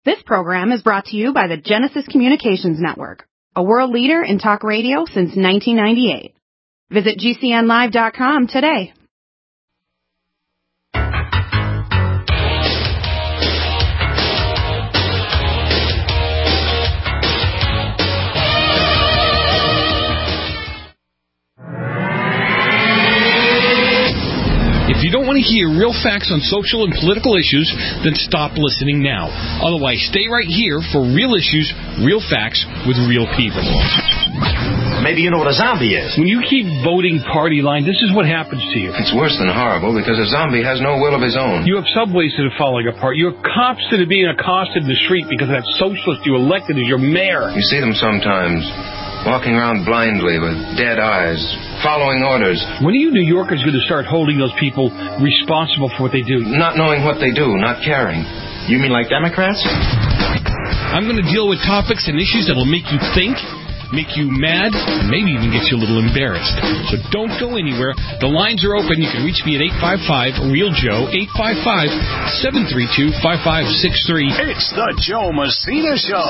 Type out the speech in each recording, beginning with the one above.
This program is brought to you by the Genesis Communications Network, a world leader in talk radio since 1998. Visit GCNlive.com today. If you don't want to hear real facts on social and political issues, then stop listening now. Otherwise, stay right here for real issues, real facts, with real people. Maybe you know what a zombie is. When you keep voting party line, this is what happens to you. It's worse than horrible because a zombie has no will of his own. You have subways that are falling apart. You have cops that are being accosted in the street because that socialist you elected as your mayor. You see them sometimes walking around blindly with dead eyes, following orders. When are you New Yorkers going to start holding those people responsible for what they do? Not knowing what they do, not caring. You mean like Democrats? I'm going to deal with topics and issues that will make you think, make you mad, and maybe even get you a little embarrassed. So don't go anywhere. The lines are open. You can reach me at 855-REAL-JOE, 855-732-5563. It's the Joe Messina Show.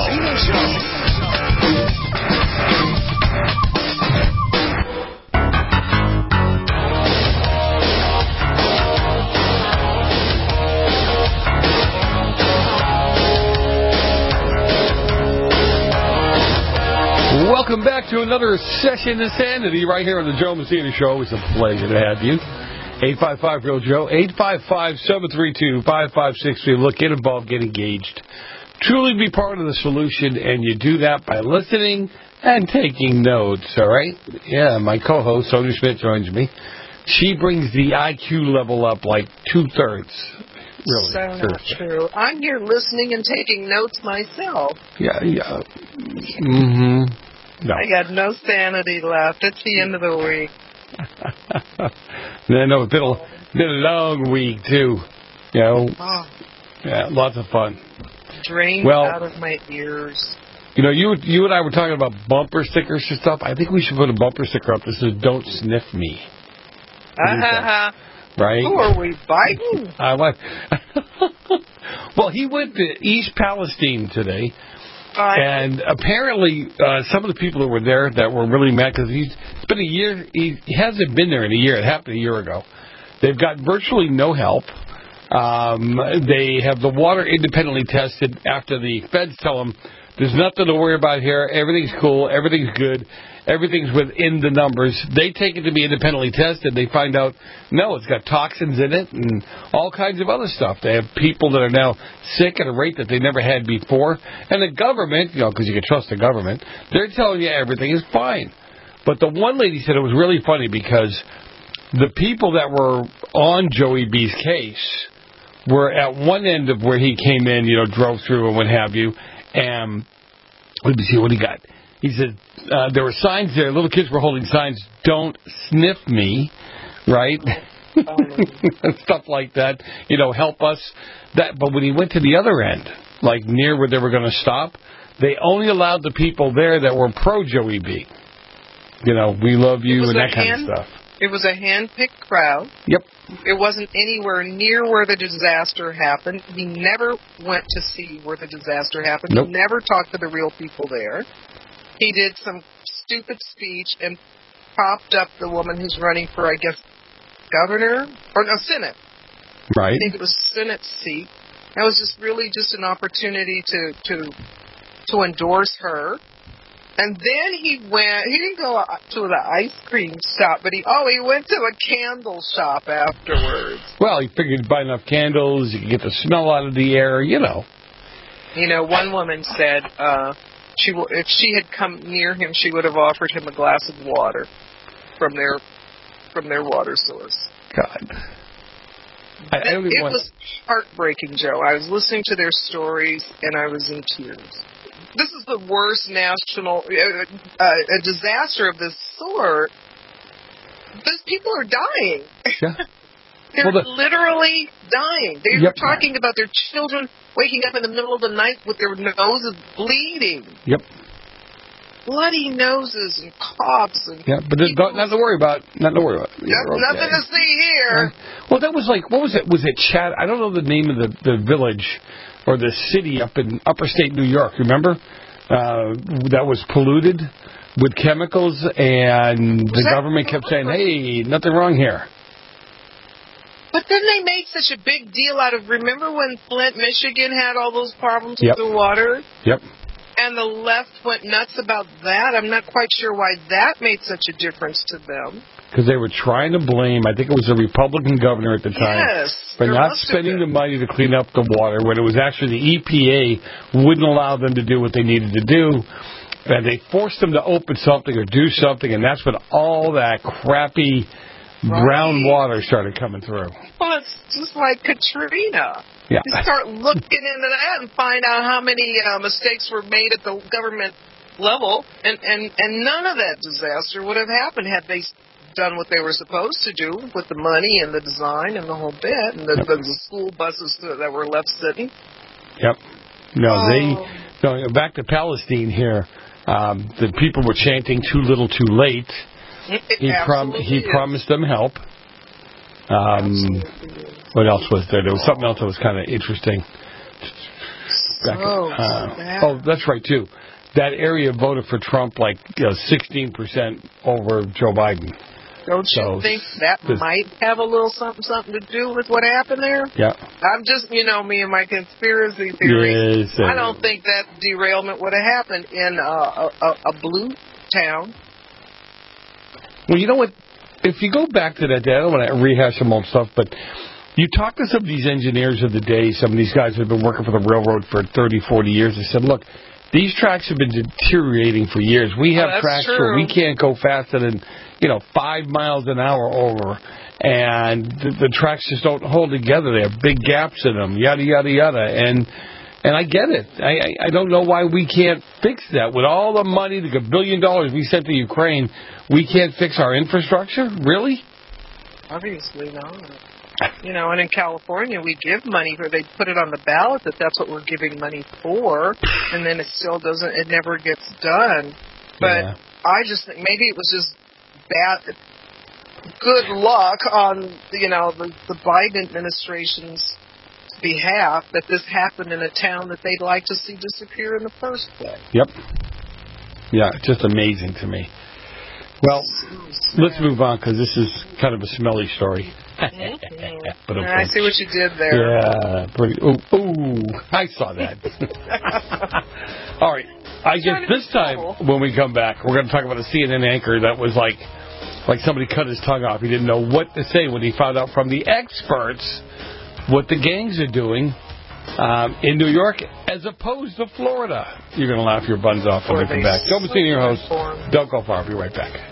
Welcome back to another session of sanity right here on the Joe Messina Show. It's a pleasure to have you. 855-REAL-JOE, 855-732-5563. Look, get involved, get engaged. Truly be part of the solution, and you do that by listening and taking notes, all right? Yeah, my co-host, Sonia Schmidt, joins me. She brings the IQ level up like 2/3. Really? So not true. I'm here listening and taking notes myself. Yeah. Mm-hmm. No. I got no sanity left. It's the end of the week. No, it's been a long week, too. You know? Oh. Yeah, lots of fun. Drained out of my ears. You know, you and I were talking about bumper stickers and stuff. I think we should put a bumper sticker up that says, "Don't sniff me." Right? Who are we, Biden? Well, he went to East Palestine today. And apparently, some of the people that were there that were really mad because it's been a year. He hasn't been there in a year. It happened a year ago. They've got virtually no help. They have the water independently tested after the feds tell them there's nothing to worry about here. Everything's cool. Everything's good. Everything's within the numbers. They take it to be independently tested. They find out, no, it's got toxins in it and all kinds of other stuff. They have people that are now sick at a rate that they never had before. And the government, because you can trust the government, they're telling you everything is fine. But the one lady said it was really funny because the people that were on Joey B's case were at one end of where he came in, drove through and what have you. And let me see what he got. He said there were signs there. Little kids were holding signs, "Don't sniff me," right? Stuff like that. Help us. But when he went to the other end, like near where they were going to stop, they only allowed the people there that were pro Joey B. We love you and that kind of stuff. It was a hand-picked crowd. Yep. It wasn't anywhere near where the disaster happened. He never went to see where the disaster happened. Nope. He never talked to the real people there. He did some stupid speech and propped up the woman who's running for, I guess, governor? Or no, Senate. Right. I think it was Senate seat. That was just an opportunity to endorse her. And then he didn't go to the ice cream shop, but he went to a candle shop afterwards. Well, he figured he'd buy enough candles, you could get the smell out of the air, One woman said if she had come near him, she would have offered him a glass of water from their water source. God. It was heartbreaking, Joe. I was listening to their stories, and I was in tears. This is the worst national a disaster of this sort. Those people are dying. Yeah. They're literally dying. They were talking about their children waking up in the middle of the night with their noses bleeding. Yep. bloody noses and coughs and but there's nothing to worry about. Nothing to worry about. Nothing to see here. Well, that was like, what was it? Was it Chad? I don't know the name of the village or the city up in upper state New York. Remember that was polluted with chemicals, and the government kept saying, "Hey, nothing wrong here." But then they made such a big deal out of, remember when Flint, Michigan had all those problems with the water? Yep. And the left went nuts about that. I'm not quite sure why that made such a difference to them. Because they were trying to blame, I think it was the Republican governor at the time, for not spending the money to clean up the water, when it was actually the EPA wouldn't allow them to do what they needed to do. And they forced them to open something or do something, and that's when all that crappy brown water started coming through. Well, it's just like Katrina. Yeah. You start looking into that and find out how many mistakes were made at the government level, and none of that disaster would have happened had they done what they were supposed to do with the money and the design and the whole bit, and the school buses that were left sitting. Yep. No, back to Palestine here. The people were chanting "too little, too late." He promised them help. What else was there? There was something else that was kind of interesting. That's right, too. That area voted for Trump 16% over Joe Biden. Don't you think that might have a little something to do with what happened there? Yeah. I'm just, me and my conspiracy theories. Yes, I don't think that derailment would have happened in a blue town. Well, you know what? If you go back to that day, I don't want to rehash some old stuff, but you talk to some of these engineers of the day, some of these guys who have been working for the railroad for 30, 40 years, they said, look, these tracks have been deteriorating for years. We have tracks where we can't go faster than, 5 miles an hour over, and the tracks just don't hold together. They have big gaps in them, yada, yada, yada, and I get it. I don't know why we can't fix that. With all the money, the $1 billion we sent to Ukraine, we can't fix our infrastructure? Really? Obviously not. And in California, we give money, or they put it on the ballot that that's what we're giving money for, and then it never gets done. But I just think maybe it was just good luck on, the Biden administration's behalf that this happened in a town that they'd like to see disappear in the first place. Yep. Yeah, it's just amazing to me. Well, let's move on, because this is kind of a smelly story. But I see what you did there. Yeah. Ooh, I saw that. All right. I guess this time when we come back, we're going to talk about a CNN anchor that was like somebody cut his tongue off. He didn't know what to say when he found out from the experts what the gangs are doing in New York as opposed to Florida. You're going to laugh your buns off when we come back. Joe Messina, your host. Don't go far. I'll be right back.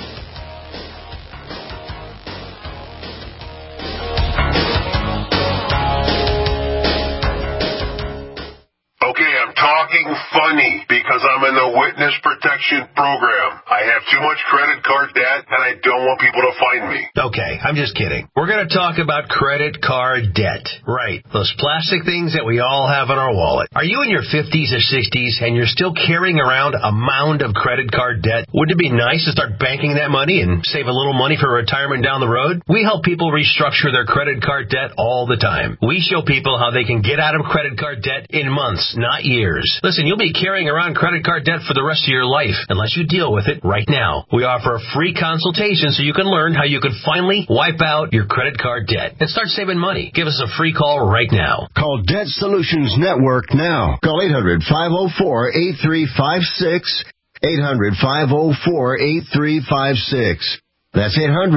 Okay, I'm talking funny because I'm in the witness protection program. I have too much credit card debt and I don't want people to find me. Okay, I'm just kidding. We're going to talk about credit card debt. Right, those plastic things that we all have in our wallet. Are you in your 50s or 60s and you're still carrying around a mound of credit card debt? Wouldn't it be nice to start banking that money and save a little money for retirement down the road? We help people restructure their credit card debt all the time. We show people how they can get out of credit card debt in months, not years. Listen, you'll be carrying around credit card debt for the rest of your life unless you deal with it right now. We offer a free consultation so you can learn how you can finally wipe out your credit card debt and start saving money. Give us a free call right now. Call Debt Solutions Network now. Call 800-504-8356. 800-504-8356. That's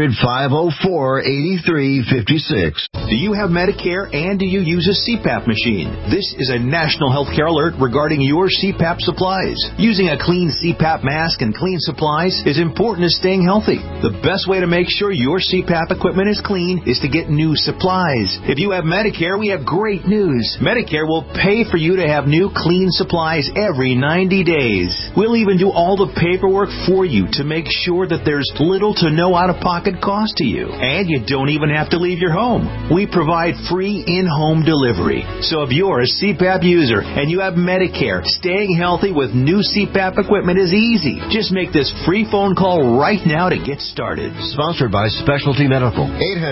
800-504-8356. Do you have Medicare and do you use a CPAP machine? This is a national healthcare alert regarding your CPAP supplies. Using a clean CPAP mask and clean supplies is important to staying healthy. The best way to make sure your CPAP equipment is clean is to get new supplies. If you have Medicare, we have great news. Medicare will pay for you to have new clean supplies every 90 days. We'll even do all the paperwork for you to make sure that there's little to no no out-of-pocket cost to you. And you don't even have to leave your home. We provide free in-home delivery. So if you're a CPAP user and you have Medicare, staying healthy with new CPAP equipment is easy. Just make this free phone call right now to get started. Sponsored by Specialty Medical.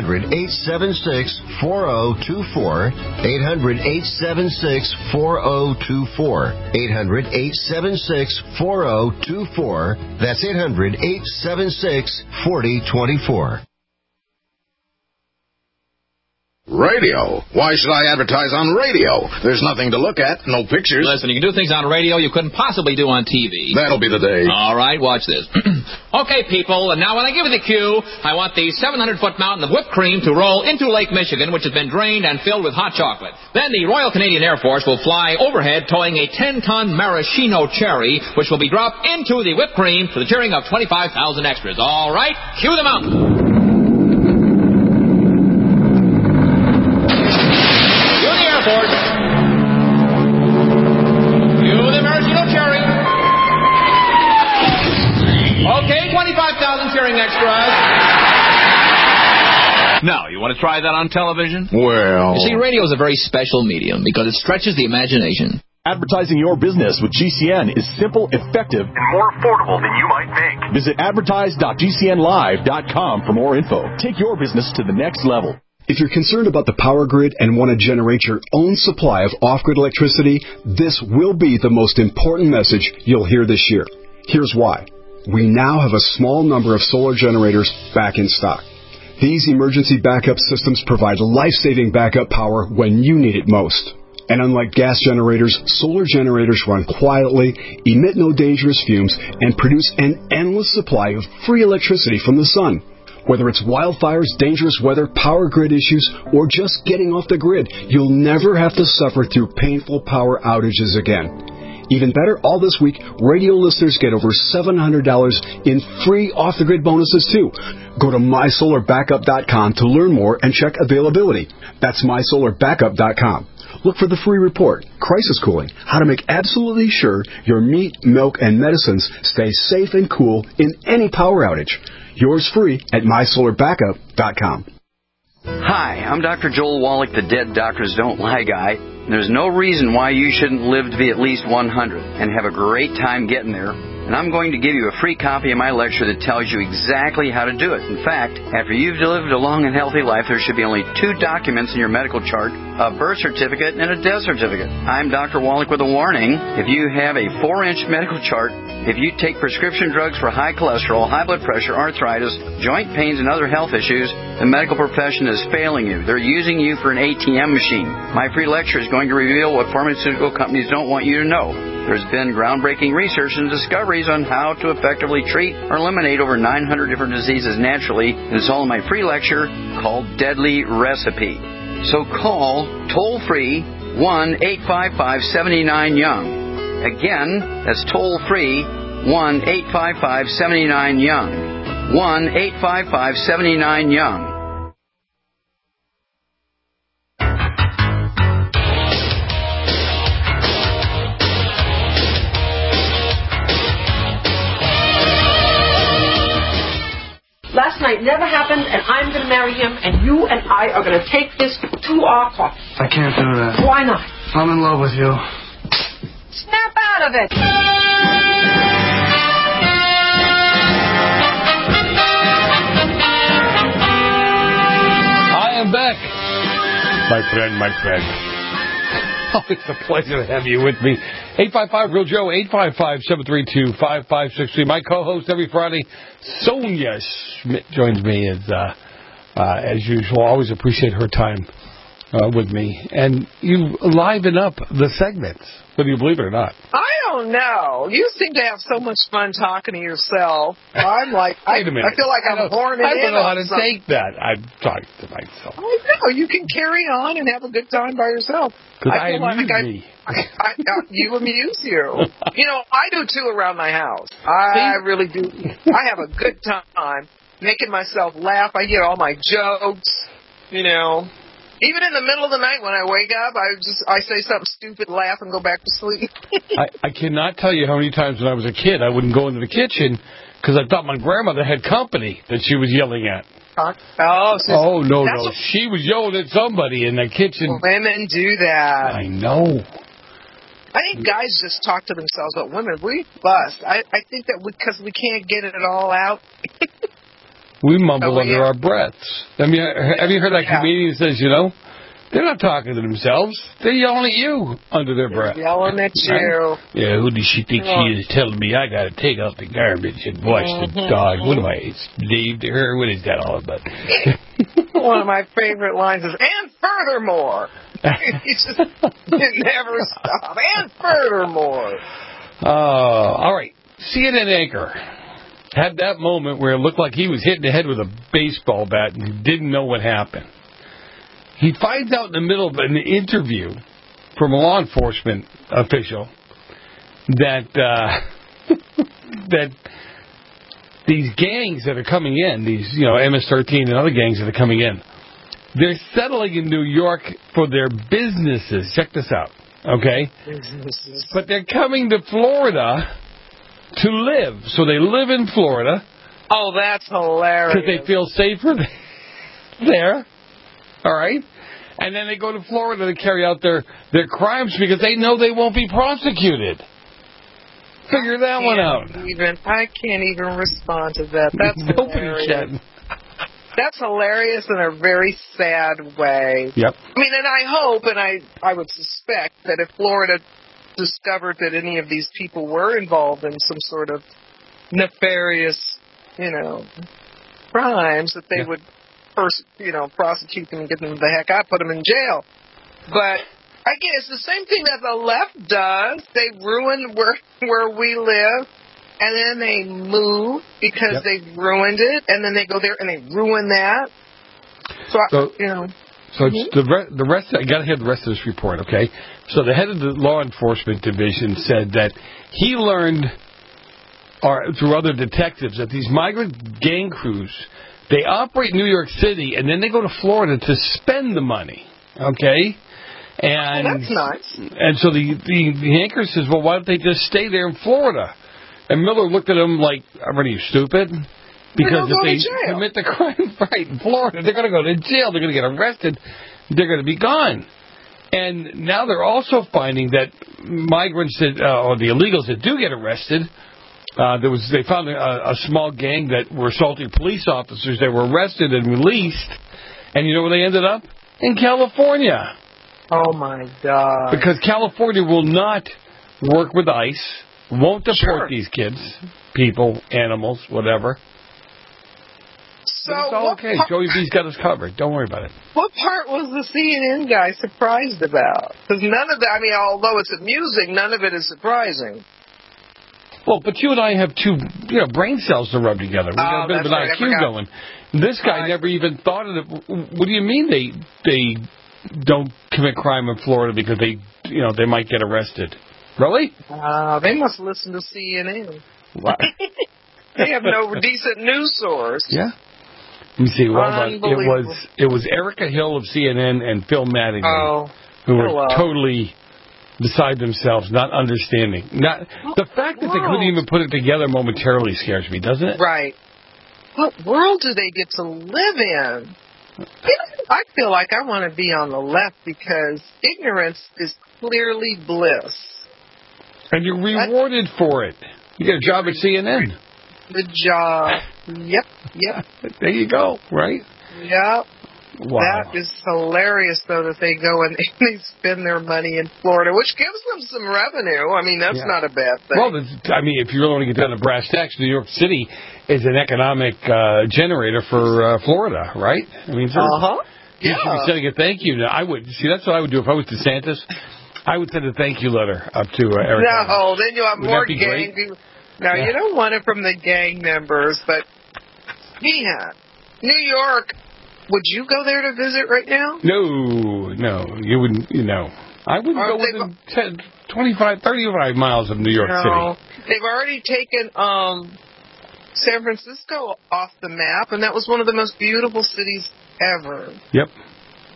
800-876-4024. 800-876-4024. 800-876-4024. That's 800-876-4024. Radio? Why should I advertise on radio? There's nothing to look at, no pictures. Listen, you can do things on radio you couldn't possibly do on TV. That'll be the day. All right, watch this. Okay, people, and now when I give you the cue, I want the 700-foot mountain of whipped cream to roll into Lake Michigan, which has been drained and filled with hot chocolate. Then the Royal Canadian Air Force will fly overhead towing a 10-ton maraschino cherry, which will be dropped into the whipped cream for the cheering of 25,000 extras. All right, cue the mountain. Okay, 25,000 cheering extras. Now, you want to try that on television? Well... You see, radio is a very special medium because it stretches the imagination. Advertising your business with GCN is simple, effective, and more affordable than you might think. Visit advertise.gcnlive.com for more info. Take your business to the next level. If you're concerned about the power grid and want to generate your own supply of off-grid electricity, this will be the most important message you'll hear this year. Here's why. We now have a small number of solar generators back in stock. These emergency backup systems provide life-saving backup power when you need it most. And unlike gas generators, solar generators run quietly, emit no dangerous fumes, and produce an endless supply of free electricity from the sun. Whether it's wildfires, dangerous weather, power grid issues, or just getting off the grid, you'll never have to suffer through painful power outages again. Even better, all this week, radio listeners get over $700 in free off-the-grid bonuses, too. Go to mysolarbackup.com to learn more and check availability. That's mysolarbackup.com. Look for the free report, Crisis Cooling, how to make absolutely sure your meat, milk, and medicines stay safe and cool in any power outage. Yours free at mysolarbackup.com. Hi, I'm Dr. Joel Wallach, the Dead Doctors Don't Lie guy. There's no reason why you shouldn't live to be at least 100 and have a great time getting there. And I'm going to give you a free copy of my lecture that tells you exactly how to do it. In fact, after you've lived a long and healthy life, there should be only 2 documents in your medical chart, a birth certificate and a death certificate. I'm Dr. Wallach with a warning. If you have a 4-inch medical chart, if you take prescription drugs for high cholesterol, high blood pressure, arthritis, joint pains, and other health issues, the medical profession is failing you. They're using you for an ATM machine. My free lecture is going to reveal what pharmaceutical companies don't want you to know. There's been groundbreaking research and discoveries on how to effectively treat or eliminate over 900 different diseases naturally, and it's all in my free lecture called Deadly Recipe. So call toll-free 1-855-79-YOUNG. Again, that's toll-free 1-855-79-YOUNG. 1-855-79-YOUNG. Last night never happened, and I'm going to marry him, and you and I are going to take this to our court. I can't do that. Why not? I'm in love with you. Snap out of it! I am back, my friend. Always a pleasure to have you with me. 855-REAL-JOE, 855-732-5563. My co-host every Friday, Sonia Schmidt, joins me as usual. Always appreciate her time with me. And you liven up the segments, whether you believe it or not. I don't know. You seem to have so much fun talking to yourself. I'm like, Wait a minute. I feel like I'm horning in. I don't know how to something. take that. I'm talking to myself. I know. You can carry on and have a good time by yourself. Because I amuse me. You amuse you. You know, I do too around my house. I really do. I have a good time making myself laugh. I get all my jokes, you know. Even in the middle of the night when I wake up, I say something stupid, laugh, and go back to sleep. I cannot tell you how many times when I was a kid I wouldn't go into the kitchen because I thought my grandmother had company that she was yelling at. No. She was yelling at somebody in the kitchen. Women do that. I know. I think guys just talk to themselves, but women, we bust. I think that because we can't get it all out. We mumble under our breaths. I mean, have you heard that comedian who says, they're not talking to themselves. They're yelling at you under their breath. Yelling at you. Right? Yeah, who does she think she is telling me I got to take out the garbage and watch the dog? What am I, slave to her? What is that all about? One of my favorite lines is, and furthermore. It never stops. And furthermore. All right. CNN anchor had that moment where it looked like he was hitting the head with a baseball bat and he didn't know what happened. He finds out in the middle of an interview from a law enforcement official that that these gangs that are coming in, these MS-13 and other gangs that are coming in, they're settling in New York for their businesses. Check this out, okay? Businesses. But they're coming to Florida to live. So they live in Florida. Oh, that's hilarious. Because they feel safer there. All right? And then they go to Florida to carry out their crimes because they know they won't be prosecuted. Figure that one out. I can't even respond to that. That's Nobody can. That's hilarious in a very sad way. Yep. I mean, and I hope, and I would suspect that if Florida discovered that any of these people were involved in some sort of nefarious, crimes, that they would first, prosecute them and get them the heck out, put them in jail. But I guess the same thing that the left does. They ruin where we live, and then they move because they've ruined it, and then they go there and they ruin that. So it's the rest. I got to hear the rest of this report, okay? So the head of the law enforcement division said that he learned, through other detectives, that these migrant gang crews, they operate in New York City, and then they go to Florida to spend the money, okay? And that's nice. And so the anchor says, well, why don't they just stay there in Florida? And Miller looked at him like, are you stupid? Because if they commit the crime right in Florida, they're going to go to jail. They're going to get arrested. They're going to be gone. And now they're also finding that migrants or the illegals that do get arrested, they found a small gang that were assaulting police officers. They were arrested and released. And you know where they ended up? In California. Oh, my God. Because California will not work with ICE, won't deport these kids, people, animals, whatever. So it's all okay. Joey B's got us covered. Don't worry about it. What part was the CNN guy surprised about? Because none of that, although it's amusing, none of it is surprising. Well, but you and I have two brain cells to rub together. We've got a bit of an IQ going. This guy never even thought of it. What do you mean they don't commit crime in Florida because they might get arrested? Really? They must listen to CNN. What? They have no decent news source. Yeah. Let me see. It was Erica Hill of CNN and Phil Madigan who were totally beside themselves, not understanding. The fact that they couldn't even put it together momentarily scares me, doesn't it? Right. What world do they get to live in? I feel like I want to be on the left because ignorance is clearly bliss. And you're rewarded for it. You get a job at CNN. Good job. Yep. There you go, right? Yep. Wow. That is hilarious, though, that they go and they spend their money in Florida, which gives them some revenue. That's not a bad thing. Well, if you really want to get down to brass tacks, New York City is an economic generator for Florida, right? You should be sending a thank you. I would. See, that's what I would do if I was DeSantis. I would send a thank you letter up to Eric. No, then you'll have more gang people. No, you don't want it from the gang members, but yeah, New York. Would you go there to visit right now? No, you wouldn't. I wouldn't go within 10, 25, 35 miles of New York City. They've already taken San Francisco off the map, and that was one of the most beautiful cities ever. Yep.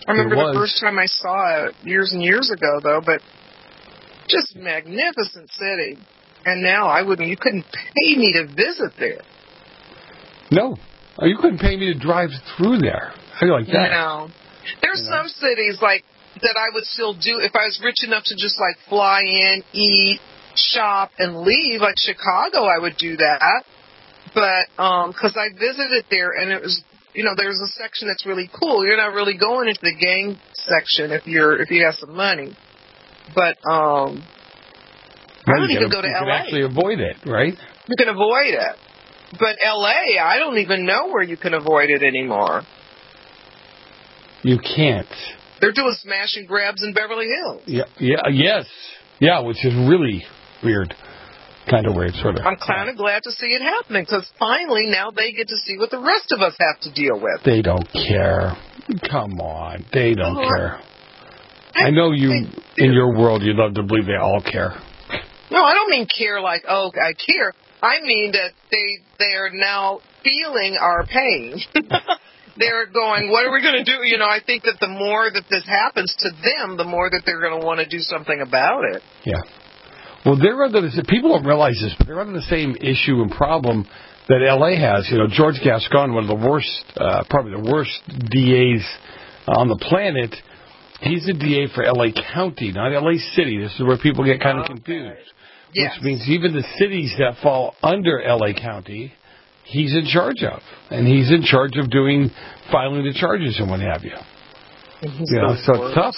I remember the first time I saw it years and years ago, though, but just magnificent city. And now you couldn't pay me to visit there. No. You couldn't pay me to drive through there. How do you like that? No. There's some cities like that I would still do if I was rich enough to just like fly in, eat, shop, and leave. Like Chicago, I would do that. But because I visited there, and it was, there's a section that's really cool. You're not really going into the gang section if you have some money. But I don't even go to LA. You can actually avoid it, right? You can avoid it. But LA, I don't even know where you can avoid it anymore. You can't. They're doing smash and grabs in Beverly Hills. Yeah, which is really weird. Kind of weird, sort of. I'm kind of glad to see it happening, because finally now they get to see what the rest of us have to deal with. They don't care. Come on. They don't care. I know you, in your world, you love to believe they all care. No, I don't mean care like, oh, I care. I mean that they are now feeling our pain. They're going, what are we going to do? I think that the more that this happens to them, the more that they're going to want to do something about it. Yeah. Well, people don't realize this, but they're under the same issue and problem that L.A. has. George Gascon, one of the worst, probably the worst DAs on the planet, he's the DA for L.A. County, not L.A. City. This is where people get kind of confused. Yes. Which means even the cities that fall under L.A. County, he's in charge of. And he's in charge of filing the charges and what have you. So it's tough.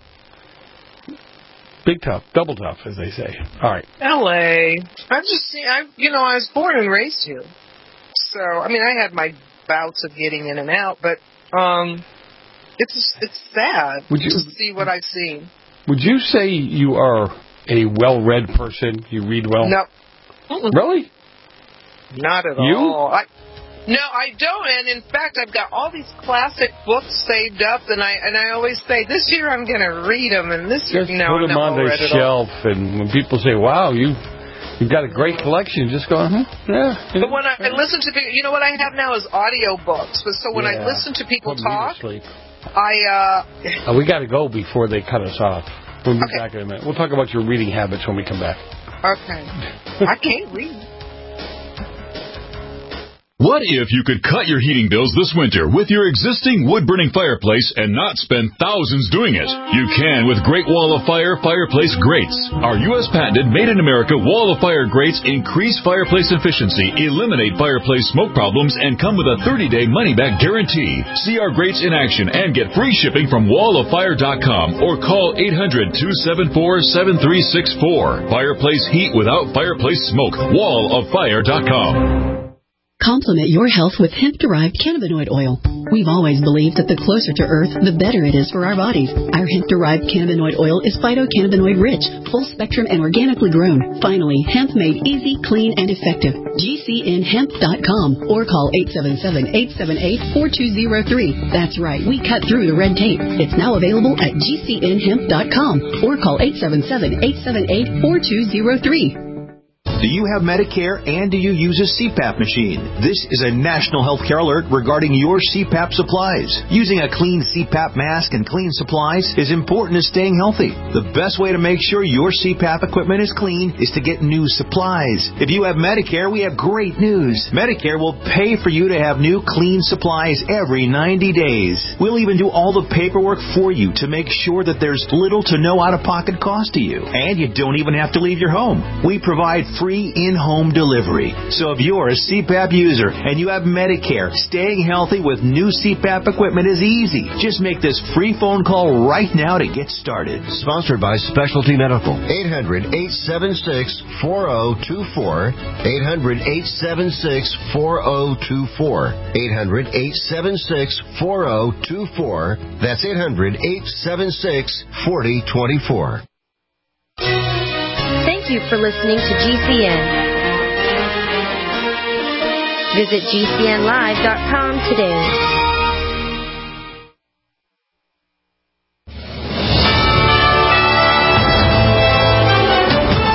Big tough, double tough, as they say. All right. L.A. I was born and raised here. So, I had my bouts of getting in and out, but it's sad to see what I've seen. Would you say you are a well-read person? You read well? No. Really? Not at all. No, I don't. And in fact, I've got all these classic books saved up, and I always say, this year I'm going to read them, and this year, put them on the shelf, and when people say, wow, you've got a great collection, just go, yeah. But when I listen to people, what I have now is audio books. So when I listen to people talk, we got to go before they cut us off. We'll be back in a minute. We'll talk about your reading habits when we come back. Okay. I can't read. What if you could cut your heating bills this winter with your existing wood-burning fireplace and not spend thousands doing it? You can with Great Wall of Fire fireplace grates. Our U.S. patented made-in-America Wall of Fire grates increase fireplace efficiency, eliminate fireplace smoke problems, and come with a 30-day money-back guarantee. See our grates in action and get free shipping from walloffire.com or call 800-274-7364. Fireplace heat without fireplace smoke. walloffire.com. Complement your health with hemp-derived cannabinoid oil. We've always believed that the closer to Earth, the better it is for our bodies. Our hemp-derived cannabinoid oil is phytocannabinoid-rich, full-spectrum, and organically grown. Finally, hemp made easy, clean, and effective. GCNhemp.com or call 877-878-4203. That's right, we cut through the red tape. It's now available at GCNhemp.com or call 877-878-4203. Do you have Medicare and do you use a CPAP machine? This is a national healthcare alert regarding your CPAP supplies. Using a clean CPAP mask and clean supplies is important to staying healthy. The best way to make sure your CPAP equipment is clean is to get new supplies. If you have Medicare, we have great news. Medicare will pay for you to have new clean supplies every 90 days. We'll even do all the paperwork for you to make sure that there's little to no out-of-pocket cost to you. And you don't even have to leave your home. We provide free in-home delivery. So if you're a CPAP user and you have Medicare, staying healthy with new CPAP equipment is easy. Just make this free phone call right now to get started. Sponsored by Specialty Medical. 800-876-4024. 800-876-4024. 800-876-4024. That's 800-876-4024. Thank you for listening to GCN. Visit GCNlive.com today.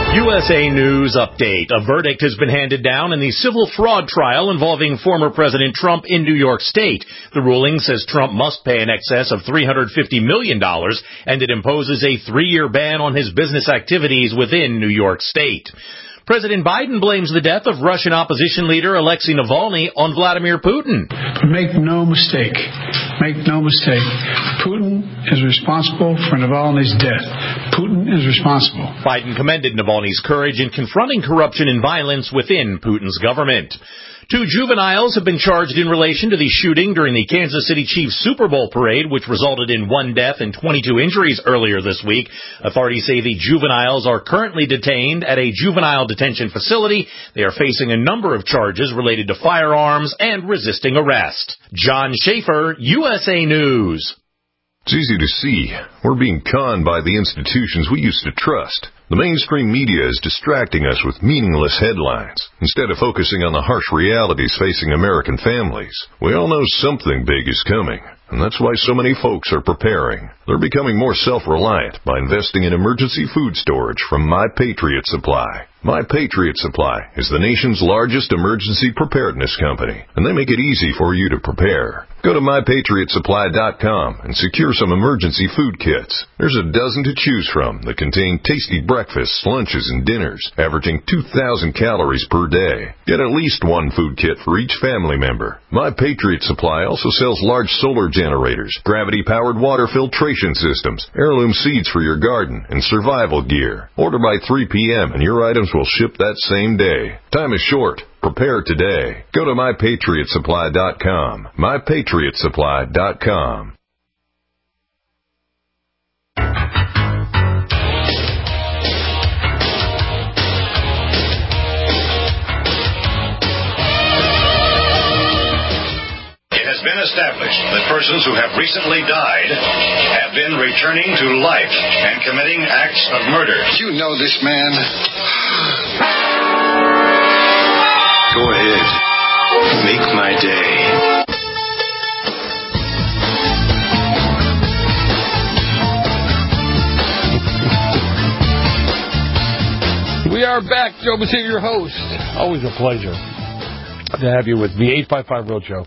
USA News Update. A verdict has been handed down in the civil fraud trial involving former President Trump in New York State. The ruling says Trump must pay in excess of $350 million, and it imposes a 3-year ban on his business activities within New York State. President Biden blames the death of Russian opposition leader Alexei Navalny on Vladimir Putin. Make no mistake. Putin is responsible for Navalny's death. Putin is responsible. Biden commended Navalny's courage in confronting corruption and violence within Putin's government. 2 juveniles have been charged in relation to the shooting during the Kansas City Chiefs Super Bowl parade, which resulted in 1 death and 22 injuries earlier this week. Authorities say the juveniles are currently detained at a juvenile detention facility. They are facing a number of charges related to firearms and resisting arrest. John Schaefer, USA News. It's easy to see. We're being conned by the institutions we used to trust. The mainstream media is distracting us with meaningless headlines, instead of focusing on the harsh realities facing American families. We all know something big is coming, and that's why so many folks are preparing. They're becoming more self-reliant by investing in emergency food storage from My Patriot Supply. My Patriot Supply is the nation's largest emergency preparedness company, and they make it easy for you to prepare. Go to MyPatriotSupply.com and secure some emergency food kits. There's a dozen to choose from that contain tasty breakfasts, lunches, and dinners, averaging 2,000 calories per day. Get at least 1 food kit for each family member. My Patriot Supply also sells large solar generators, gravity-powered water filtration systems, heirloom seeds for your garden, and survival gear. Order by 3 p.m. and your items will ship that same day. Time is short. Prepare today. Go to MyPatriotSupply.com. MyPatriotSupply.com. It has been established that persons who have recently died have been returning to life and committing acts of murder. You know this man. Go ahead. Make my day. We are back. Joe Messina, your host. Always a pleasure to have you with me. 855-REAL-JOE.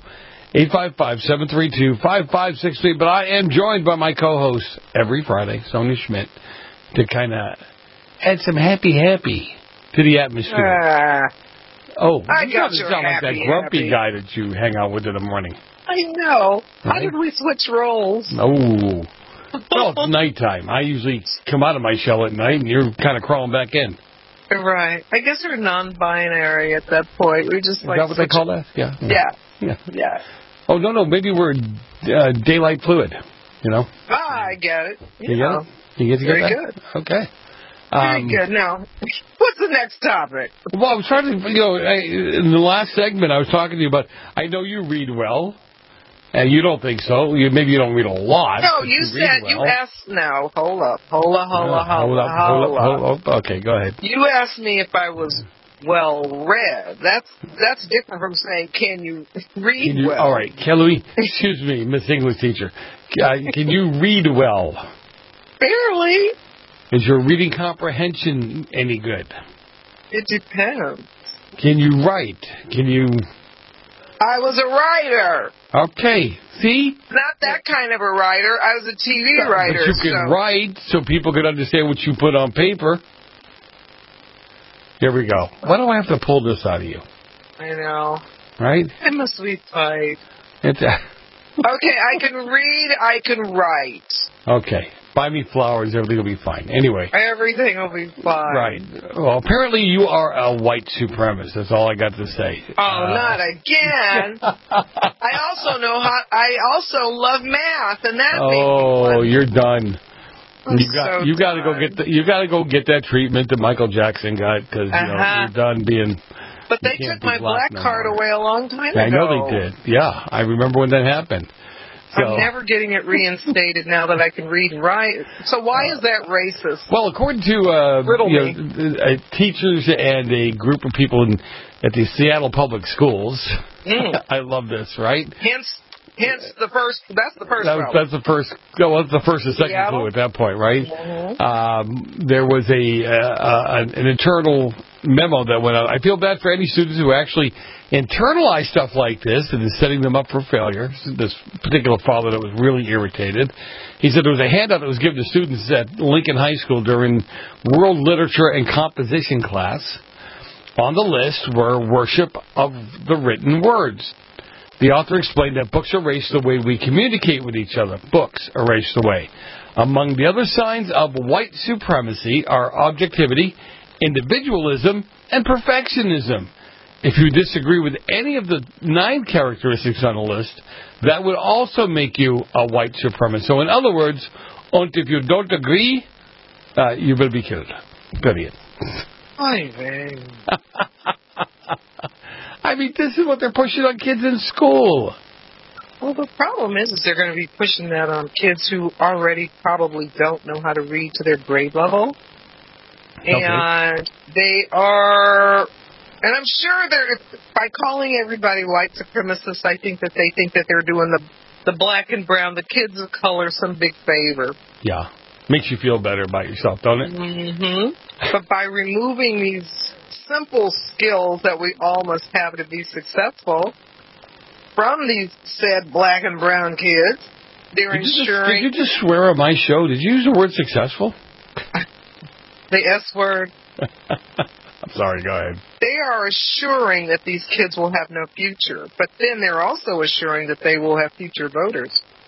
855-732-5563. But I am joined by my co-host every Friday, Sonia Schmidt, to kind of add some happy to the atmosphere. You sound like that grumpy guy that you hang out with in the morning. I know. Right? How did we switch roles? Oh. Well, it's nighttime. I usually come out of my shell at night, and you're kind of crawling back in. Right. I guess we're non-binary at that point. We just like. Is that what they call that? Yeah. Yeah. Oh, no. Maybe we're daylight fluid, you know? I get it. You get it? You get Very that? good. Okay. Very good. Now, what's the next topic? Well, I was trying to, in the last segment, I was talking to you about, I know you read well, and you don't think so. Maybe you don't read a lot. No, you said, you asked, now, hold up. Okay, go ahead. You asked me if I was well-read. That's different from saying, can you read well? All right, Kelly, excuse me, Miss English teacher. Can you read well? Barely. Is your reading comprehension any good? It depends. Can you write? I was a writer. Okay, see? Not that kind of a writer. I was a TV writer. But you can write so people can understand what you put on paper. Here we go. Why do I have to pull this out of you? I know. Right? I'm a sweet pie. Okay, I can read, I can write. Okay. Buy me flowers, everything will be fine. Anyway. Everything will be fine. Right. Well, apparently you are a white supremacist. That's all I got to say. Oh, not again. I also love math, and that makes me Oh, you're done. You got to go get that treatment that Michael Jackson got because you're done being. But they took my black card away a long time ago. I know they did. Yeah, I remember when that happened. So, I'm never getting it reinstated now that I can read and write. So why is that racist? Well, according to teachers and a group of people at the Seattle Public Schools, I love this, right? Hence Hence the first. That's the first. That's the first. That was the first and second clue at that point, right? Mm-hmm. There was an internal memo that went out. I feel bad for any students who actually internalize stuff like this and is setting them up for failure. This particular father that was really irritated. He said there was a handout that was given to students at Lincoln High School during World Literature and Composition class. On the list were worship of the written words. The author explained that books erase the way we communicate with each other. Books erase the way. Among the other signs of white supremacy are objectivity, individualism, and perfectionism. If you disagree with any of the 9 characteristics on the list, that would also make you a white supremacist. So in other words, and if you don't agree, you will be killed. Period. I mean, this is what they're pushing on kids in school. Well, the problem is they're going to be pushing that on kids who already probably don't know how to read to their grade level. And they are, and I'm sure they're, by calling everybody white supremacists, I think that they think that they're doing the black and brown, the kids of color, some big favor. Yeah. Makes you feel better about yourself, don't it? Mm-hmm. But by removing these simple skills that we all must have to be successful from these said black and brown kids, they're ensuring... Did you just swear on my show? Did you use the word successful? The S word. I'm sorry, go ahead. They are assuring that these kids will have no future, but then they're also assuring that they will have future voters.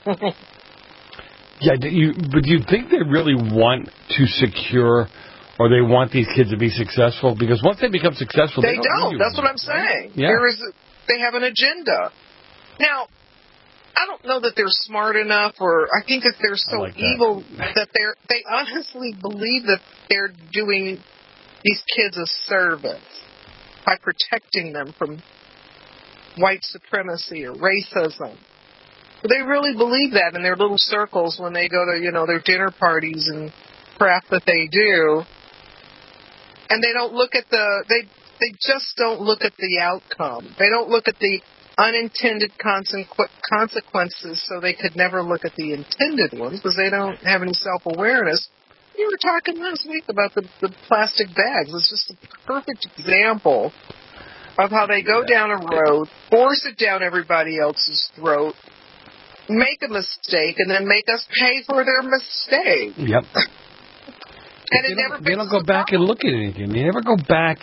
Yeah, but do you think they really want to secure, or they want these kids to be successful? Because once they become successful, they don't. That's what I'm saying. Yeah. They have an agenda. Now, I don't know that they're smart enough, or I think that they're so evil that they honestly believe that they're doing these kids a service by protecting them from white supremacy or racism. They really believe that in their little circles when they go to, their dinner parties and crap that they do. And they don't look at they just don't look at the outcome. They don't look at the unintended consequences, so they could never look at the intended ones because they don't have any self-awareness. We were talking last week about the plastic bags. It's just a perfect example of how they go down a road, force it down everybody else's throat, make a mistake, and then make us pay for their mistake. Yep. And they don't go back and look at anything. They never go back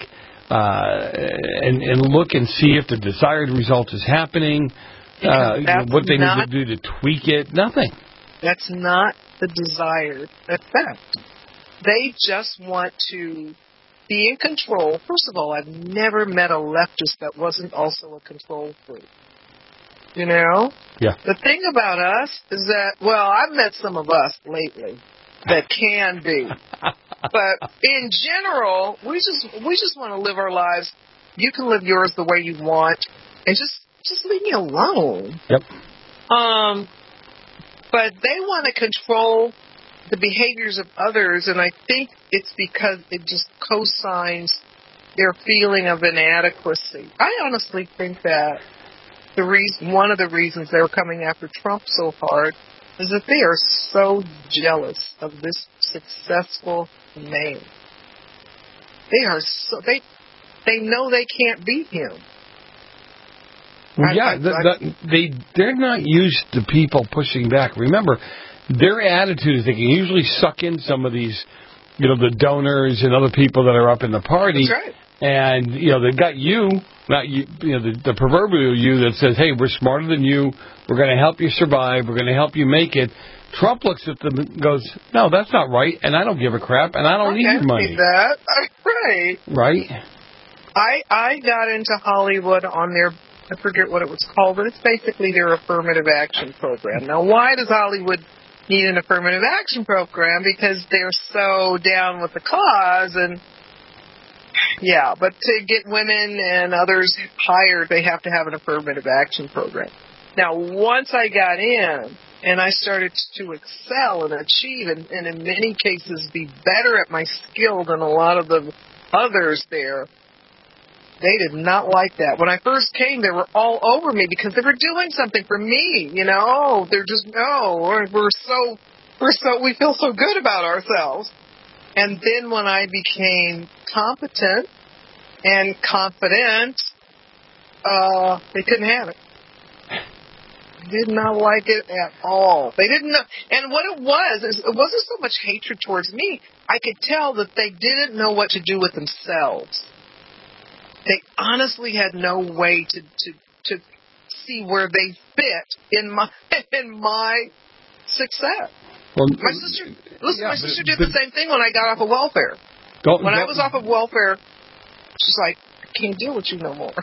and look and see if the desired result is happening, what they need to do to tweak it. Nothing. That's not the desired effect. They just want to be in control. First of all, I've never met a leftist that wasn't also a control freak. Yeah. The thing about us is that, I've met some of us lately that can be. But in general, we just want to live our lives. You can live yours the way you want, and just leave me alone. Yep. But they want to control the behaviors of others, and I think it's because it just cosigns their feeling of inadequacy. I honestly think that one of the reasons they're coming after Trump so hard is that they are so jealous of this successful man. They are so they know they can't beat him. Well, they're not used to people pushing back. Remember, their attitude is they can usually suck in some of these, the donors and other people that are up in the party. That's right. And, they've got not you, the proverbial you that says, hey, we're smarter than you. We're going to help you survive. We're going to help you make it. Trump looks at them and goes, no, that's not right. And I don't give a crap. And I don't need your money. That. Right. Right. I got into Hollywood on their, I forget what it was called, but it's basically their affirmative action program. Now, why does Hollywood need an affirmative action program? Because they're so down with the cause, and but to get women and others hired, they have to have an affirmative action program. Now, once I got in and I started to excel and achieve and in many cases be better at my skill than a lot of the others there, They did not like that. When I first came, they were all over me because they were doing something for me. You know, they're just we feel so good about ourselves. And then when I became competent and confident, they couldn't have it. Did not like it at all. They didn't know. And what it wasn't so much hatred towards me. I could tell that they didn't know what to do with themselves. They honestly had no way to see where they fit in my success. Well, my sister did the same thing when I got off of welfare. When I was off of welfare, she's like, I can't deal with you no more.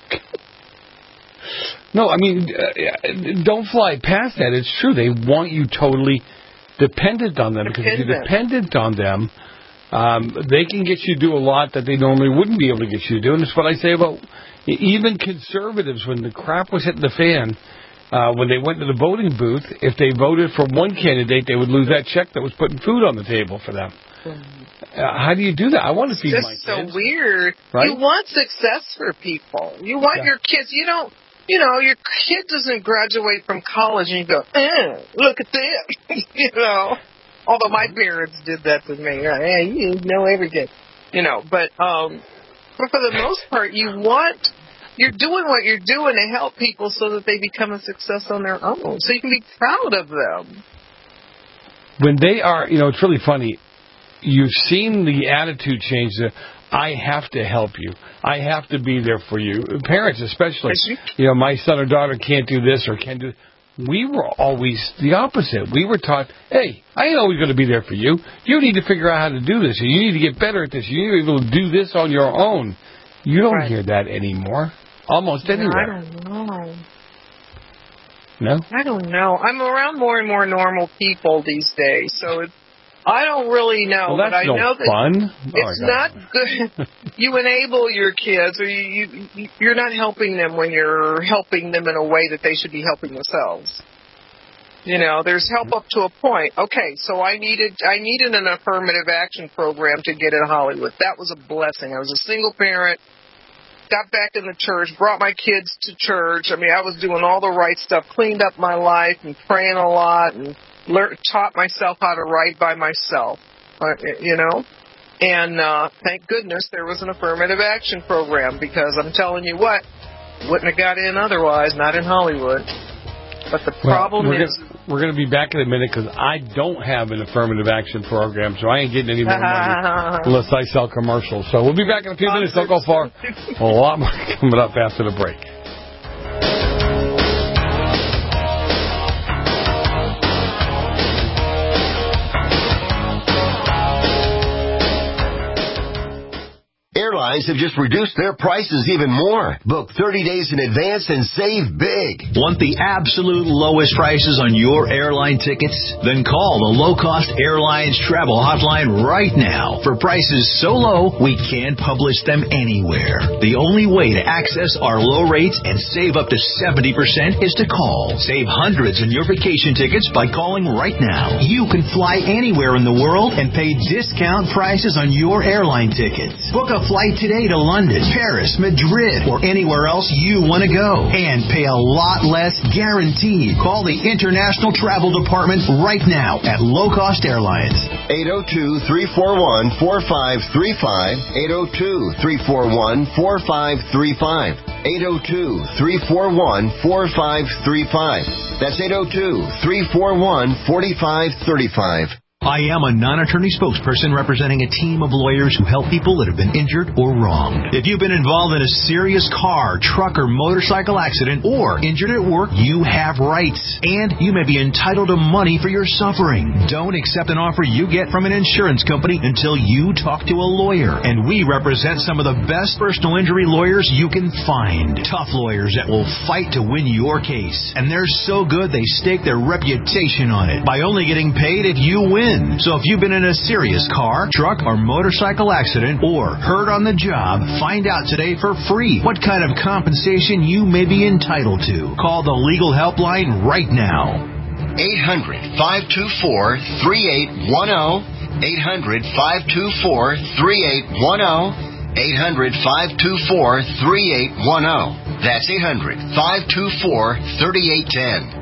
No, I mean, don't fly past that. It's true. They want you totally dependent on them. Because if you're dependent on them, they can get you to do a lot that they normally wouldn't be able to get you to do. And it's what I say about even conservatives. When the crap was hitting the fan, when they went to the voting booth, if they voted for one candidate, they would lose that check that was putting food on the table for them. How do you do that? I want to feed my kids. It's so weird. Right? You want success for people. You want your kids. Your kid doesn't graduate from college and you go, look at this. Although my parents did that to me. Hey, you know everything. But for the most part, you're doing what you're doing to help people so that they become a success on their own. So you can be proud of them. When they are, it's really funny. You've seen the attitude change. I have to help you. I have to be there for you. Parents especially. My son or daughter can't do this or can't do. We were always the opposite. We were taught, hey, I ain't always going to be there for you. You need to figure out how to do this. You need to get better at this. You need to be able to do this on your own. You don't hear that anymore. Almost anywhere. I don't know. No? I don't know. I'm around more and more normal people these days, so I don't really know. Well, that's but I know that fun. It's not good. You enable your kids, or you're not helping them when you're helping them in a way that they should be helping themselves. There's help up to a point. Okay, so I needed an affirmative action program to get in Hollywood. That was a blessing. I was a single parent. Got back in the church, brought my kids to church. I mean, I was doing all the right stuff, cleaned up my life and praying a lot and taught myself how to write by myself, And thank goodness there was an affirmative action program because I'm telling you what, wouldn't have got in otherwise, not in Hollywood. But the problem is... We're going to be back in a minute because I don't have an affirmative action program, so I ain't getting any more money unless I sell commercials. So we'll be back in a few minutes. Don't go far. A lot more coming up after the break. Airlines have just reduced their prices even more. Book 30 days in advance and save big. Want the absolute lowest prices on your airline tickets? Then call the Low Cost Airlines Travel Hotline right now for prices so low we can't publish them anywhere. The only way to access our low rates and save up to 70% is to call. Save hundreds on your vacation tickets by calling right now. You can fly anywhere in the world and pay discount prices on your airline tickets. Book a flight today to London, Paris, Madrid, or anywhere else you want to go. And pay a lot less guaranteed. Call the International Travel Department right now at Low Cost Airlines. 802-341-4535. 802-341-4535. 802-341-4535. That's 802-341-4535. I am a non-attorney spokesperson representing a team of lawyers who help people that have been injured or wronged. If you've been involved in a serious car, truck, or motorcycle accident or injured at work, you have rights, and you may be entitled to money for your suffering. Don't accept an offer you get from an insurance company until you talk to a lawyer, and we represent some of the best personal injury lawyers you can find. Tough lawyers that will fight to win your case, and they're so good they stake their reputation on it by only getting paid if you win. So if you've been in a serious car, truck, or motorcycle accident or hurt on the job, find out today for free what kind of compensation you may be entitled to. Call the legal helpline right now. 800-524-3810. 800-524-3810. 800-524-3810. That's 800-524-3810.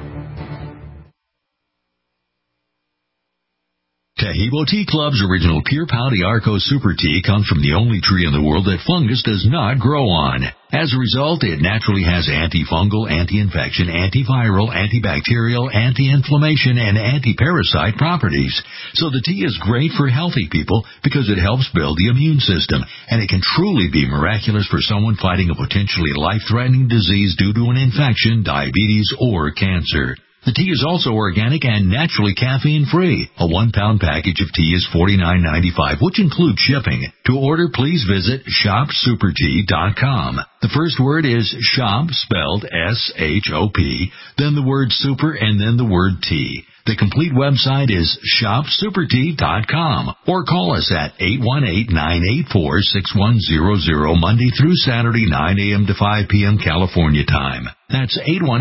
Tahibo Tea Club's original Pure Pau d'Arco Super Tea comes from the only tree in the world that fungus does not grow on. As a result, it naturally has antifungal, anti-infection, antiviral, antibacterial, anti-inflammation, and anti-parasite properties. So the tea is great for healthy people because it helps build the immune system, and it can truly be miraculous for someone fighting a potentially life-threatening disease due to an infection, diabetes, or cancer. The tea is also organic and naturally caffeine-free. A 1-pound package of tea is $49.95, which includes shipping. To order, please visit shopsupertea.com. The first word is shop, spelled S-H-O-P, then the word super, and then the word tea. The complete website is shopsupertea.com, or call us at 818-984-6100 Monday through Saturday, 9 a.m. to 5 p.m. California time. That's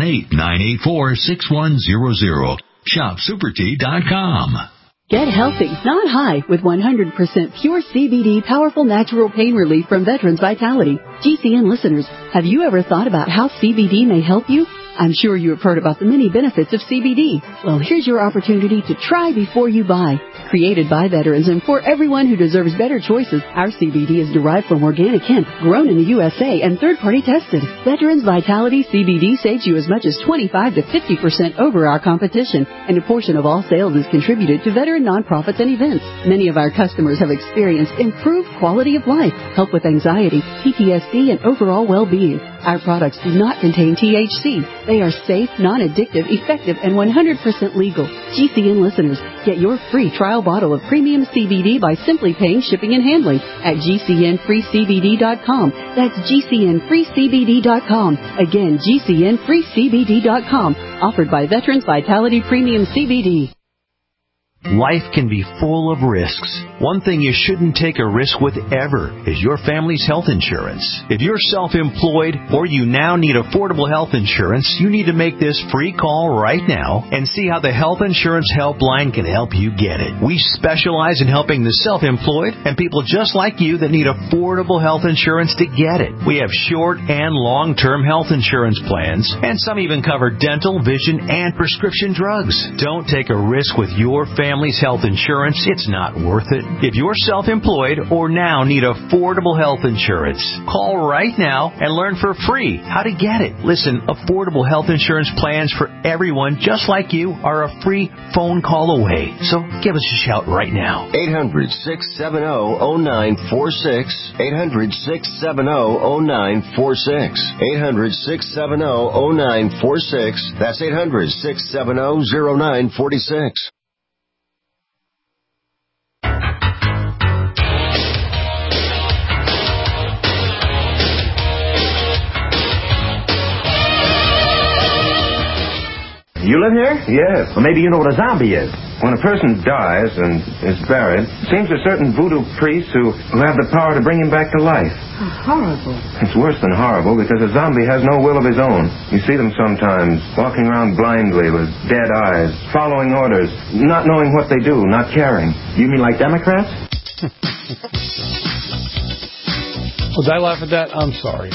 818-984-6100. Shopsupertea.com. Get healthy, not high, with 100% pure CBD powerful natural pain relief from Veterans Vitality. GCN listeners, have you ever thought about how CBD may help you? I'm sure you have heard about the many benefits of CBD. Well, here's your opportunity to try before you buy. Created by veterans and for everyone who deserves better choices, our CBD is derived from organic hemp, grown in the USA, and third-party tested. Veterans Vitality CBD saves you as much as 25 to 50% over our competition, and a portion of all sales is contributed to veteran nonprofits and events. Many of our customers have experienced improved quality of life, help with anxiety, PTSD, and overall well-being. Our products do not contain THC. They are safe, non-addictive, effective, and 100% legal. GCN listeners, get your free trial bottle of premium CBD by simply paying shipping and handling at GCNFreeCBD.com. That's GCNFreeCBD.com. Again, GCNFreeCBD.com. Offered by Veterans Vitality Premium CBD. Life can be full of risks. One thing you shouldn't take a risk with ever is your family's health insurance. If you're self-employed or you now need affordable health insurance, you need to make this free call right now and see how the Health Insurance Helpline can help you get it. We specialize in helping the self-employed and people just like you that need affordable health insurance to get it. We have short and long-term health insurance plans, and some even cover dental, vision, and prescription drugs. Don't take a risk with your family's health insurance. It's not worth it. If you're self-employed or now need affordable health insurance, call right now and learn for free how to get it. Listen, affordable health insurance plans for everyone just like you are a free phone call away. So give us a shout right now. 800-670-0946. 800-670-0946. 800-670-0946. That's 800-670-0946. You live here? Yes. Well, maybe you know what a zombie is. When a person dies and is buried, it seems to certain voodoo priests who have the power to bring him back to life. Oh, horrible. It's worse than horrible because a zombie has no will of his own. You see them sometimes walking around blindly with dead eyes, following orders, not knowing what they do, not caring. You mean like Democrats? Was I laugh at that? I'm sorry.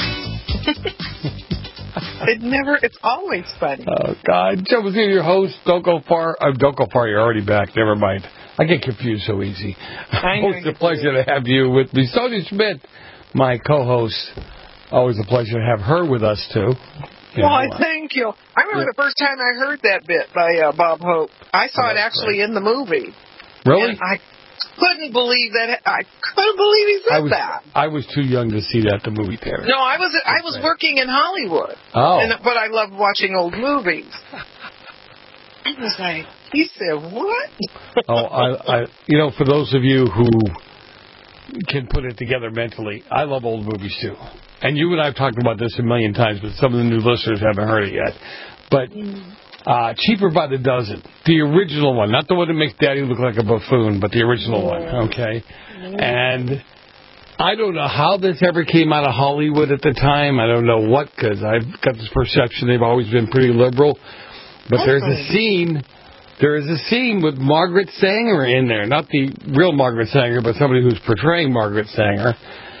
It's always funny. Oh, God. Joe was here, your host. Don't go far. Don't go far. You're already back. Never mind. I get confused so easy. Always a pleasure to have you with me. Sonia Schmidt, my co-host. Always a pleasure to have her with us, too. Why, thank you. I remember the first time I heard that bit by Bob Hope. I saw it actually in the movie. Really? And I couldn't believe that. I couldn't believe he said that. I was too young to see that at the movie theater. No, I was working in Hollywood. Oh. But I loved watching old movies. I was like, he said what? For those of you who can put it together mentally, I love old movies too. And you and I have talked about this a million times, but some of the new listeners haven't heard it yet. But Cheaper by the Dozen, the original one, not the one that makes Daddy look like a buffoon, but the original one, okay? And I don't know how this ever came out of Hollywood at the time. I don't know what, because I've got this perception they've always been pretty liberal. But there is a scene with Margaret Sanger in there, not the real Margaret Sanger, but somebody who's portraying Margaret Sanger.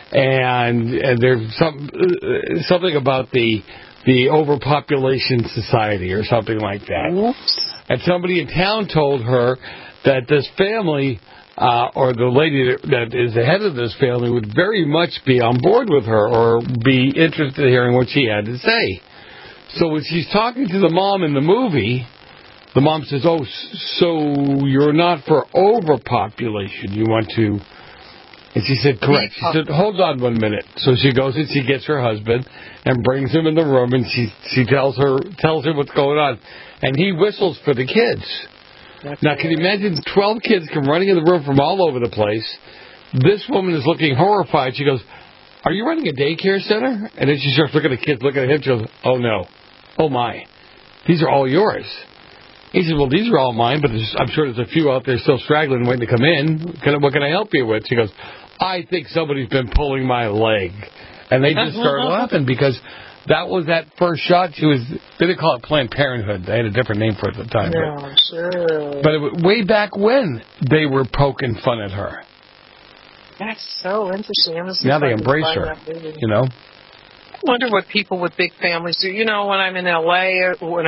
and there's something about the overpopulation society or something like that. Whoops. And somebody in town told her that this family, or the lady that is the head of this family, would very much be on board with her or be interested in hearing what she had to say. So when she's talking to the mom in the movie, the mom says, "Oh, so you're not for overpopulation. You want to..." And she said, "Correct." She said, "Hold on 1 minute." So she goes and she gets her husband and brings him in the room, and she tells her what's going on. And he whistles for the kids. Now, can you imagine 12 kids come running in the room from all over the place? This woman is looking horrified. She goes, "Are you running a daycare center?" And then she starts looking at the kids, looking at him. She goes, "Oh, no. Oh, my. These are all yours." He said, "Well, these are all mine, but I'm sure there's a few out there still straggling, waiting to come in. What can I help you with?" She goes, "I think somebody's been pulling my leg." And they just started laughing because that was that first shot. They didn't call it Planned Parenthood. They had a different name for it at the time. Yeah, sure. But it was way back when they were poking fun at her. That's so interesting. Now they embrace her, you know. I wonder what people with big families do. You know, when I'm in L.A.,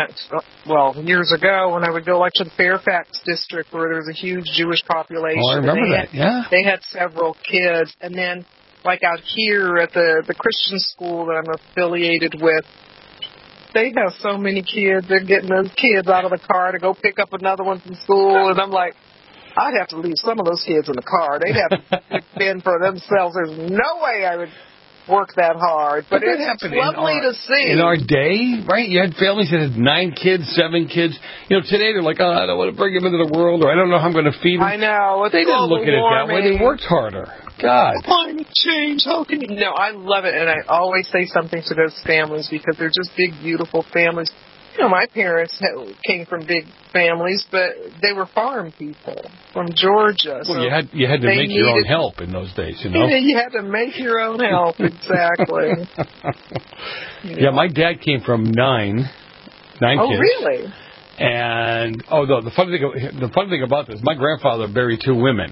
years ago, when I would go to the Fairfax district where there's a huge Jewish population. Oh, I remember that, yeah. They had several kids. And then, like out here at the Christian school that I'm affiliated with, they have so many kids. They're getting those kids out of the car to go pick up another one from school. And I'm like, I'd have to leave some of those kids in the car. They'd have to fend for themselves. There's no way I would work that hard. But it's lovely to see. In our day, right? You had families that had 9 kids, 7 kids. You know, today they're like, "Oh, I don't want to bring them into the world," or "I don't know how I'm going to feed them." I know. They didn't look at it that way. They worked harder. God. Climate change. How can you? No, I love it. And I always say something to those families because they're just big, beautiful families. You know, my parents came from big families, but they were farm people from Georgia. Well, so you had to make your own help in those days, you know? Yeah, you had to make your own help, exactly. Yeah, my dad came from 9 kids. Oh, really? And, the funny thing about this, my grandfather buried 2 women.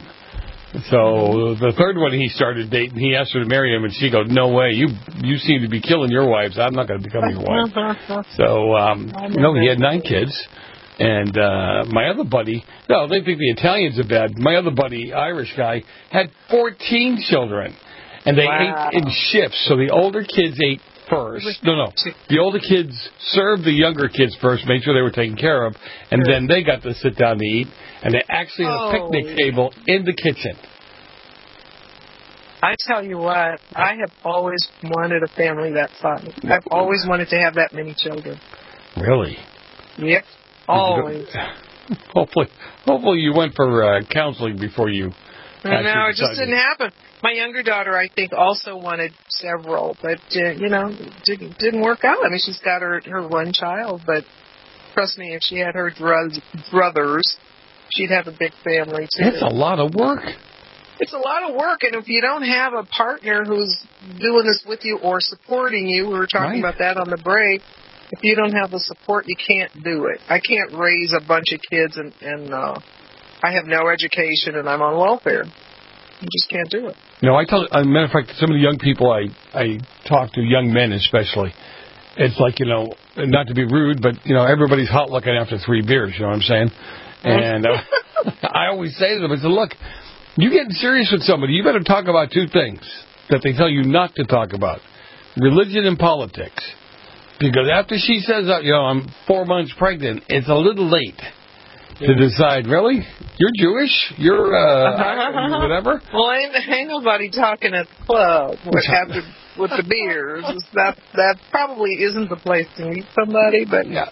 So the third one he started dating, he asked her to marry him, and she goes, "No way, you seem to be killing your wives. I'm not going to become your wife." So, he had 9 kids. And my other buddy, they think the Italians are bad. My other buddy, Irish guy, had 14 children. And they ate in shifts. So the older kids ate first. No. The older kids served the younger kids first, made sure they were taken care of, and then they got to sit down to eat. And they actually had a picnic table in the kitchen. I tell you what, I have always wanted a family that size. I've always wanted to have that many children. Really? Yep, always. Hopefully you went for counseling before you. No, it just didn't happen. My younger daughter, I think, also wanted several, but didn't work out. I mean, she's got her one child, but trust me, if she had her brothers, she'd have a big family too. It's a lot of work. It's a lot of work, and if you don't have a partner who's doing this with you or supporting you, we were talking about that on the break. If you don't have the support, you can't do it. I can't raise a bunch of kids, and I have no education, and I'm on welfare. You just can't do it. No, as a matter of fact, some of the young people I talk to, young men especially, it's like, not to be rude, but, everybody's hot looking after 3 beers, you know what I'm saying? And I always say to them, I said, look, you getting serious with somebody, you better talk about 2 things that they tell you not to talk about: religion and politics. Because after she says, I'm 4 months pregnant, it's a little late to decide, really? You're Jewish? You're whatever? Well, ain't nobody talking at the club with the beers. That probably isn't the place to meet somebody, but no.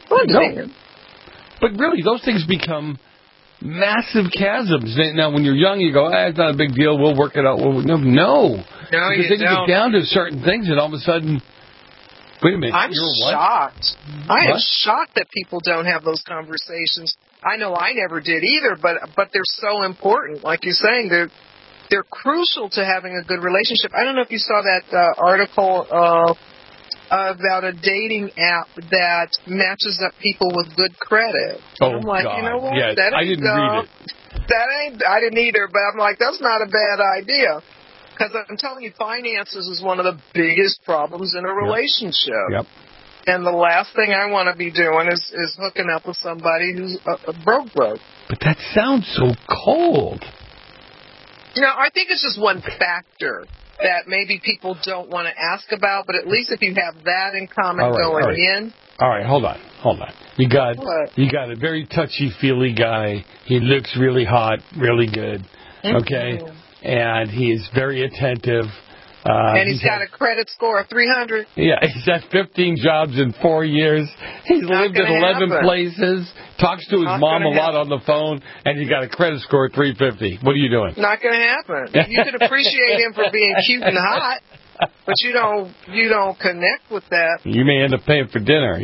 But really, those things become massive chasms. Now, when you're young, you go, it's not a big deal, we'll work it out. No, because then you get down to certain things, and all of a sudden, wait a minute. I'm shocked. I am shocked that people don't have those conversations. I know I never did either, but they're so important. Like you're saying, they're crucial to having a good relationship. I don't know if you saw that article about a dating app that matches up people with good credit. Oh, I'm like, God. You know what? Yeah, I didn't read it. I didn't either, but I'm like, that's not a bad idea. Because I'm telling you, finances is one of the biggest problems in a relationship. Yep. And the last thing I want to be doing is hooking up with somebody who's a broke. But that sounds so cold. I think it's just one factor that maybe people don't want to ask about, but at least if you have that in common in. All right, hold on. You got a very touchy-feely guy. He looks really hot, really good, okay? And he is very attentive. And he's got a credit score of 300. Yeah, he's had 15 jobs in 4 years. He's lived in 11 places, talks to his mom a lot on the phone, and he's got a credit score of 350. What are you doing? Not going to happen. You could appreciate him for being cute and hot, but you don't connect with that. You may end up paying for dinner,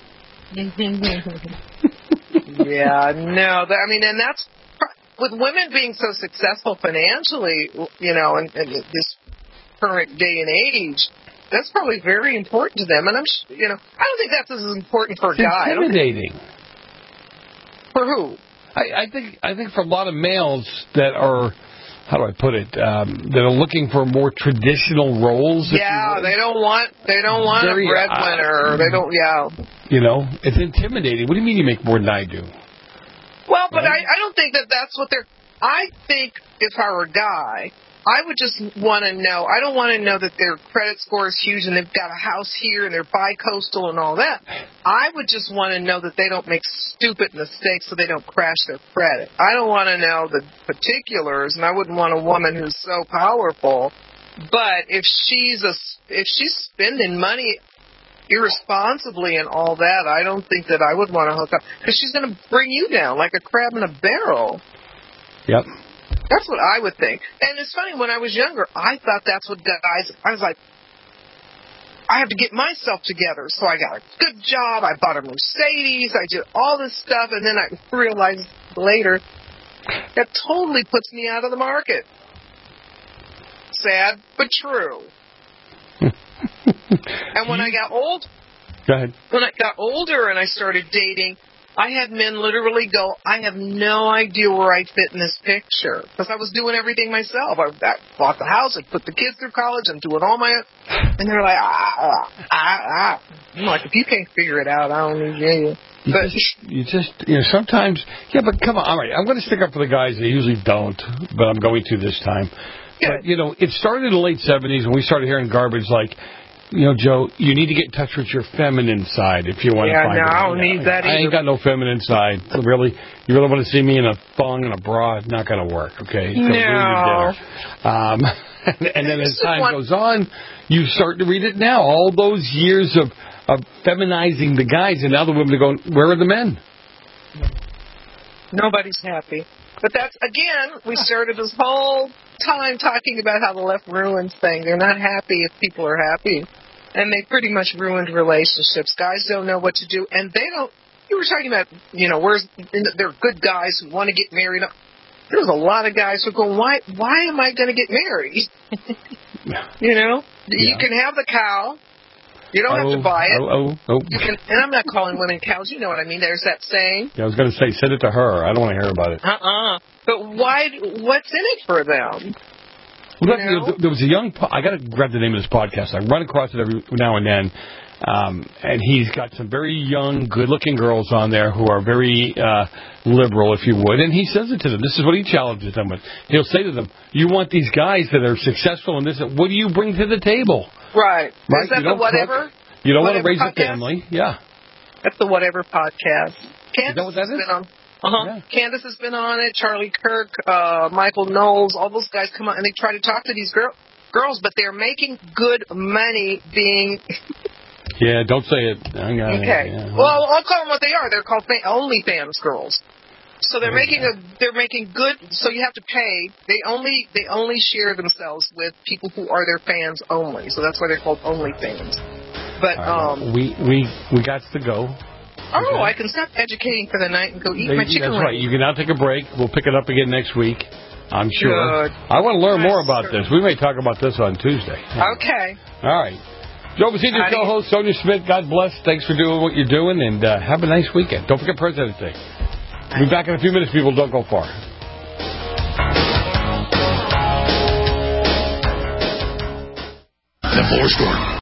Yeah, no. And that's with women being so successful financially, in this current day and age, that's probably very important to them. And I don't think that's as important for a guy. It's intimidating. For who? I think for a lot of males that are, how do I put it, that are looking for more traditional roles. Yeah, they don't want a breadwinner. They don't. Yeah. It's intimidating. What do you mean you make more than I do? Well, but I don't think that's what they're. I think if I were a guy, I would just want to know. I don't want to know that their credit score is huge and they've got a house here and they're bi-coastal and all that. I would just want to know that they don't make stupid mistakes so they don't crash their credit. I don't want to know the particulars, and I wouldn't want a woman who's so powerful. But if she's spending money irresponsibly and all that, I don't think that I would want to hook up, because she's going to bring you down like a crab in a barrel. Yep. That's what I would think. And it's funny, when I was younger, I thought that's what guys... I was like, I have to get myself together. So I got a good job, I bought a Mercedes, I did all this stuff, and then I realized later that totally puts me out of the market. Sad, but true. And when I got old... Go ahead. When I got older and I started dating, I had men literally go, I have no idea where I fit in this picture. Because I was doing everything myself. I bought the house, I put the kids through college, I'm doing all my... And they're like, I'm like, if you can't figure it out, I don't need you. But sometimes... Yeah, but come on, all right, I'm going to stick up for the guys. They usually don't, but I'm going to this time. But, it started in the late 70s when we started hearing garbage like, Joe, you need to get in touch with your feminine side if you want to find it. I don't need that either. I ain't got no feminine side. Really? You really want to see me in a thong and a bra? It's not going to work, okay? No. And then as time goes on, you start to read it now. All those years of feminizing the guys, and now the women are going, where are the men? Nobody's happy. But that's, again, we started this whole time talking about how the left ruins things. They're not happy if people are happy. And they pretty much ruined relationships. Guys don't know what to do. And they don't, you were talking about, there are good guys who want to get married. There's a lot of guys who go, why am I going to get married? You can have the cow. You don't have to buy it. You can, and I'm not calling women cows. You know what I mean. There's that saying. Yeah, I was going to say, send it to her. I don't want to hear about it. But what's in it for them? Well, there was a young... I got to grab the name of this podcast. I run across it every now and then. And he's got some very young, good-looking girls on there who are very liberal, if you would. And he says it to them. This is what he challenges them with. He'll say to them, you want these guys that are successful in this. What do you bring to the table? Right. Is that the whatever? You don't want to raise a family. Yeah. That's the whatever podcast. Is that what that is? Been on. Yeah. Candace has been on it. Charlie Kirk, Michael Knowles, all those guys come on and they try to talk to these girls, but they're making good money being... Yeah, don't say it. Okay. Yeah. Well, I'll call them what they are. They're called OnlyFans girls. So they're making good. So you have to pay. They only share themselves with people who are their fans only. So that's why they're called OnlyFans. But we got to go. Oh, okay. I can stop educating for the night and go eat my chicken. That's right. You can now take a break. We'll pick it up again next week. I'm sure. Good. I want to learn more about this. We may talk about this on Tuesday. Okay. All right. Joe Bassino, co-host, Sonia Smith, God bless. Thanks for doing what you're doing, and have a nice weekend. Don't forget President's Day. We'll be back in a few minutes, people. Don't go far. The Ford Store.